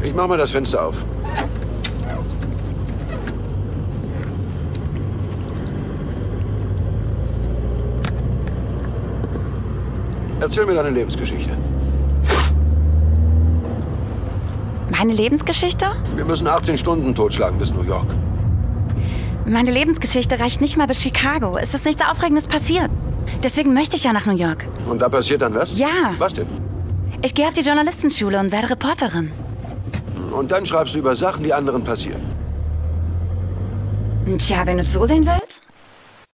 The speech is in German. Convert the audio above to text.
Ich mach mal das Fenster auf. Erzähl mir deine Lebensgeschichte. Meine Lebensgeschichte? Wir müssen 18 Stunden totschlagen bis New York. Meine Lebensgeschichte reicht nicht mal bis Chicago. Es ist nichts Aufregendes passiert. Deswegen möchte ich ja nach New York. Und da passiert dann was? Ja. Was denn? Ich gehe auf die Journalistenschule und werde Reporterin. Und dann schreibst du über Sachen, die anderen passieren. Tja, wenn du es so sehen willst.